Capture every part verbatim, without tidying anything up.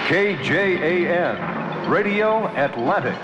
K J A N, Radio Atlantic.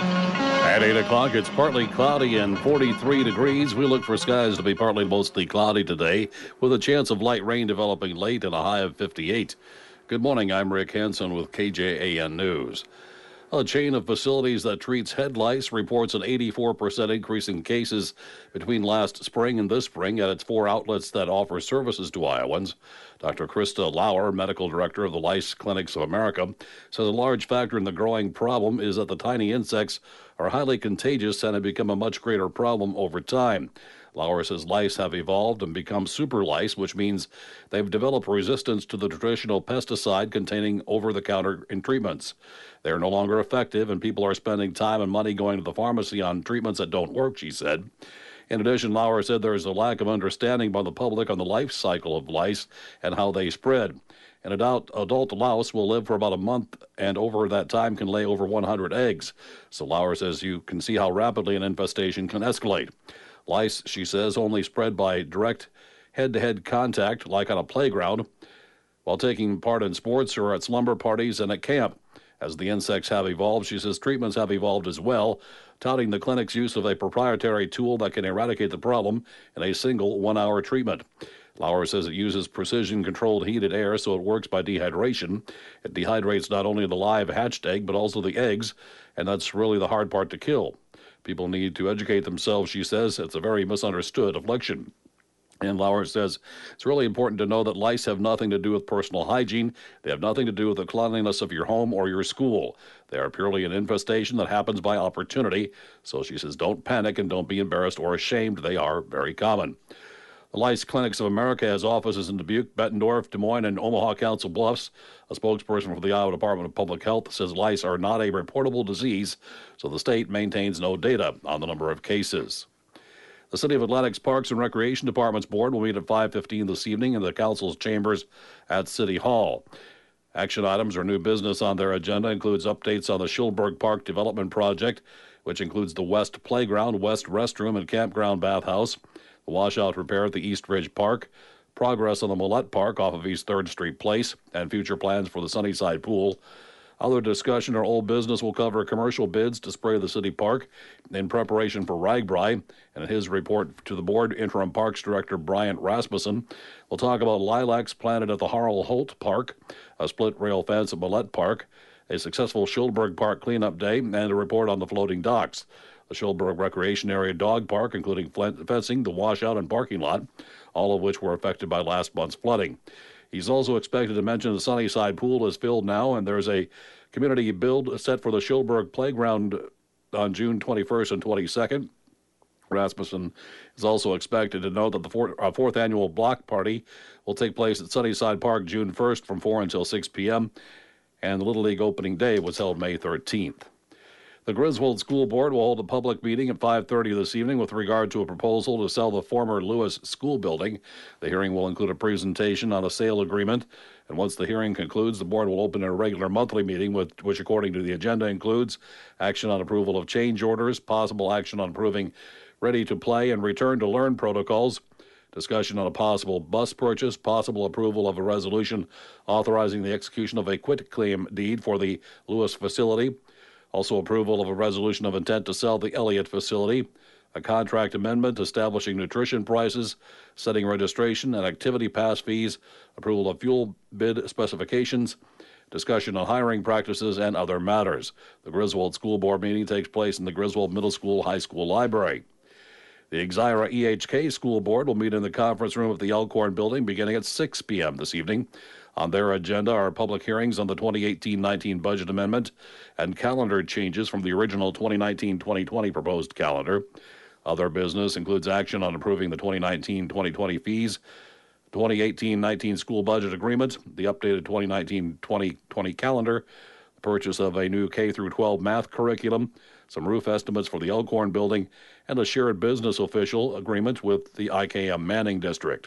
At eight o'clock, it's partly cloudy and forty-three degrees. We look for skies to be partly mostly cloudy today, with a chance of light rain developing late and a high of fifty-eight. Good morning, I'm Rick Hansen with K J A N News. A chain of facilities that treats head lice reports an eighty-four percent increase in cases between last spring and this spring at its four outlets that offer services to Iowans. Doctor Krista Lauer, medical director of the Lice Clinics of America, says a large factor in the growing problem is that the tiny insects are highly contagious and have become a much greater problem over time. Lauer says lice have evolved and become super lice, which means they've developed resistance to the traditional pesticide containing over-the-counter treatments. They are no longer effective, and people are spending time and money going to the pharmacy on treatments that don't work, she said. In addition, Lauer said there is a lack of understanding by the public on the life cycle of lice and how they spread. An adult, adult louse will live for about a month and over that time can lay over one hundred eggs. So Lauer says you can see how rapidly an infestation can escalate. Lice, she says, only spread by direct head-to-head contact, like on a playground, while taking part in sports or at slumber parties and at camp. As the insects have evolved, she says treatments have evolved as well, touting the clinic's use of a proprietary tool that can eradicate the problem in a single one-hour treatment. Lauer says it uses precision-controlled heated air, so it works by dehydration. It dehydrates not only the live hatched egg, but also the eggs, and that's really the hard part to kill. People need to educate themselves, she says. It's a very misunderstood affliction. And Lauer says it's really important to know that lice have nothing to do with personal hygiene. They have nothing to do with the cleanliness of your home or your school. They are purely an infestation that happens by opportunity. So she says don't panic and don't be embarrassed or ashamed. They are very common. The Lice Clinics of America has offices in Dubuque, Bettendorf, Des Moines, and Omaha Council Bluffs. A spokesperson for the Iowa Department of Public Health says lice are not a reportable disease, so the state maintains no data on the number of cases. The City of Atlantic's Parks and Recreation Department's board will meet at five fifteen this evening in the council's chambers at City Hall. Action items or new business on their agenda includes updates on the Schulberg Park Development Project, which includes the West Playground, West Restroom, and Campground Bathhouse, the washout repair at the East Ridge Park, progress on the Millette Park off of East third Street Place, and future plans for the Sunnyside Pool. Other discussion or old business will cover commercial bids to spray the city park in preparation for Ragbri. And in his report to the board, Interim Parks Director Bryant Rasmussen will talk about lilacs planted at the Harl Holt Park, a split rail fence at Millette Park, a successful Schulberg Park cleanup day, and a report on the floating docks. The Schulberg Recreation Area Dog Park, including fencing, the washout, and parking lot, all of which were affected by last month's flooding. He's also expected to mention the Sunnyside Pool is filled now, and there's a community build set for the Schulberg Playground on June twenty-first and twenty-second. Rasmussen is also expected to note that the fourth, uh, fourth annual block party will take place at Sunnyside Park June first from four until six p.m., and the Little League opening day was held May thirteenth. The Griswold School Board will hold a public meeting at five thirty this evening with regard to a proposal to sell the former Lewis School building. The hearing will include a presentation on a sale agreement, and once the hearing concludes, the board will open a regular monthly meeting, with, which according to the agenda includes action on approval of change orders, possible action on approving ready-to-play and return-to-learn protocols, discussion on a possible bus purchase, possible approval of a resolution authorizing the execution of a quitclaim deed for the Lewis facility, also approval of a resolution of intent to sell the Elliott facility, a contract amendment establishing nutrition prices, setting registration and activity pass fees, approval of fuel bid specifications, discussion on hiring practices, and other matters. The Griswold School Board meeting takes place in the Griswold Middle School High School Library. The Exira E H K School Board will meet in the conference room at the Elkhorn Building beginning at six p.m. this evening. On their agenda are public hearings on the twenty eighteen nineteen budget amendment and calendar changes from the original twenty nineteen twenty twenty proposed calendar. Other business includes action on approving the twenty nineteen twenty twenty fees, twenty eighteen nineteen school budget agreement, the updated twenty nineteen twenty twenty calendar, the purchase of a new K through twelve math curriculum, some roof estimates for the Elkhorn Building, and a shared business official agreement with the I K M Manning District.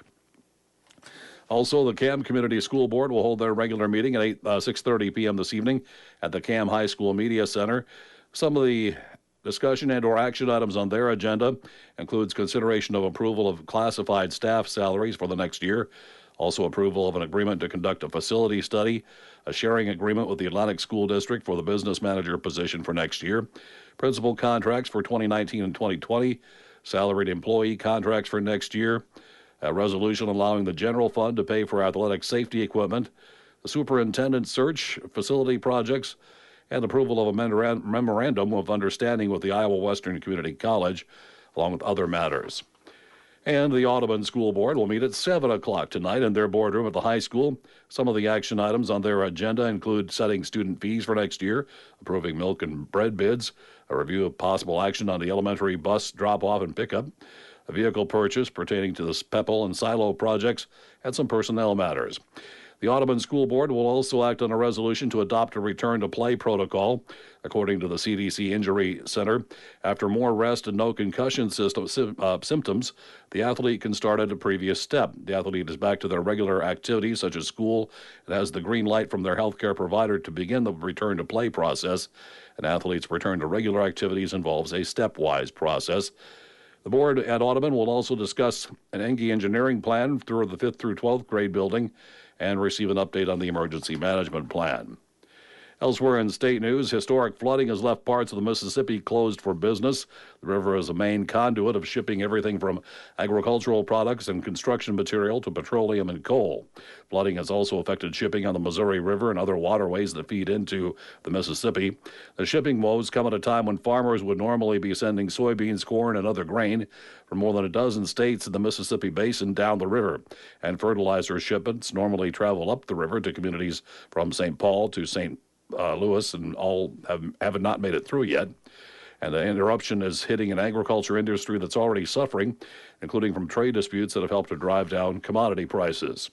Also, the C A M Community School Board will hold their regular meeting at eight, uh, six thirty p.m. this evening at the C A M High School Media Center. Some of the discussion and or action items on their agenda includes consideration of approval of classified staff salaries for the next year, Also, approval of an agreement to conduct a facility study, a sharing agreement with the Atlantic School District for the business manager position for next year, principal contracts for twenty nineteen and twenty twenty, salaried employee contracts for next year, a resolution allowing the general fund to pay for athletic safety equipment, the superintendent search, facility projects, and approval of a memorandum of understanding with the Iowa Western Community College, along with other matters. And the Audubon School Board will meet at seven o'clock tonight in their boardroom at the high school. Some of the action items on their agenda include setting student fees for next year, approving milk and bread bids, a review of possible action on the elementary bus drop-off and pickup, a vehicle purchase pertaining to the P E P L and silo projects, and some personnel matters. The Audubon School Board will also act on a resolution to adopt a return-to-play protocol. According to the C D C Injury Center, after more rest and no concussion system, uh, symptoms, the athlete can start at a previous step. The athlete is back to their regular activities, such as school, and has the green light from their health care provider to begin the return-to-play process. An athlete's return to regular activities involves a stepwise process. The board at Audubon will also discuss an Engie engineering plan through the fifth through twelfth grade building and receive an update on the emergency management plan. Elsewhere in state news, historic flooding has left parts of the Mississippi closed for business. The river is a main conduit of shipping everything from agricultural products and construction material to petroleum and coal. Flooding has also affected shipping on the Missouri River and other waterways that feed into the Mississippi. The shipping woes come at a time when farmers would normally be sending soybeans, corn, and other grain from more than a dozen states in the Mississippi Basin down the river. And fertilizer shipments normally travel up the river to communities from Saint Paul to Saint Uh, Louis, and all have, have not made it through yet. And the interruption is hitting an agriculture industry that's already suffering, including from trade disputes that have helped to drive down commodity prices.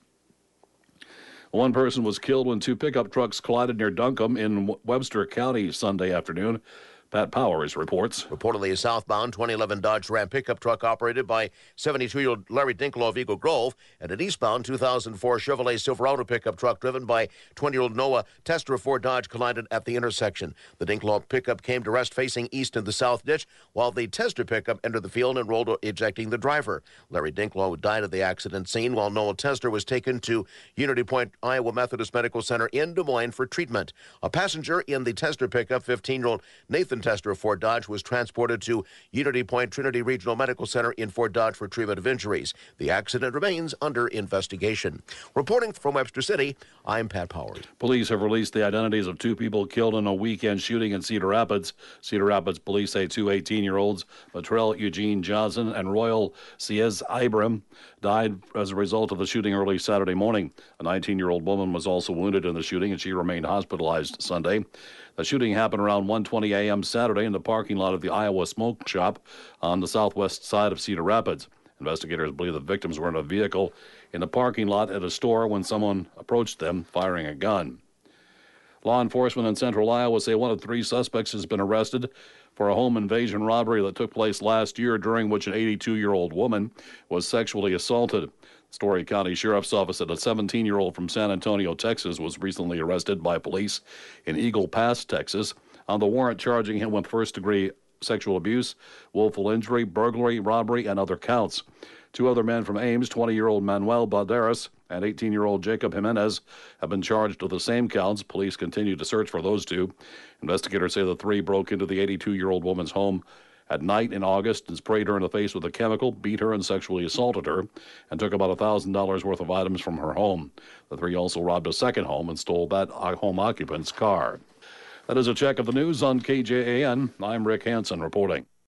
One person was killed when two pickup trucks collided near Duncombe in Webster County Sunday afternoon. Pat Powers reports. Reportedly, a southbound twenty eleven Dodge Ram pickup truck operated by seventy-two-year-old Larry Dinklow of Eagle Grove and an eastbound two thousand four Chevrolet Silverado pickup truck driven by twenty-year-old Noah Tester of Ford Dodge collided at the intersection. The Dinklow pickup came to rest facing east in the south ditch, while the Tester pickup entered the field and rolled, ejecting the driver. Larry Dinklow died at the accident scene, while Noah Tester was taken to Unity Point Iowa Methodist Medical Center in Des Moines for treatment. A passenger in the Tester pickup, fifteen-year-old Nathan Tester of Fort Dodge, was transported to Unity Point Trinity Regional Medical Center in Fort Dodge for treatment of injuries. The accident remains under investigation. Reporting from Webster City, I'm Pat Powers. Police have released the identities of two people killed in a weekend shooting in Cedar Rapids. Cedar Rapids police say two eighteen-year-olds, Matrell Eugene Johnson and Royal Ciez Ibram, died as a result of the shooting early Saturday morning. A nineteen-year-old woman was also wounded in the shooting, and she remained hospitalized Sunday. The shooting happened around one twenty a.m. Saturday in the parking lot of the Iowa Smoke Shop on the southwest side of Cedar Rapids. Investigators believe the victims were in a vehicle in the parking lot at a store when someone approached them firing a gun. Law enforcement in central Iowa say one of three suspects has been arrested for a home invasion robbery that took place last year, during which an eighty-two-year-old woman was sexually assaulted. Story County Sheriff's Office said a seventeen-year-old from San Antonio, Texas, was recently arrested by police in Eagle Pass, Texas, on the warrant charging him with first-degree sexual abuse, willful injury, burglary, robbery, and other counts. Two other men from Ames, twenty-year-old Manuel Balderas and eighteen-year-old Jacob Jimenez, have been charged with the same counts. Police continue to search for those two. Investigators say the three broke into the eighty-two-year-old woman's home at night in August and sprayed her in the face with a chemical, beat her, and sexually assaulted her, and took about one thousand dollars worth of items from her home. The three also robbed a second home and stole that home occupant's car. That is a check of the news on K J A N. I'm Rick Hansen reporting.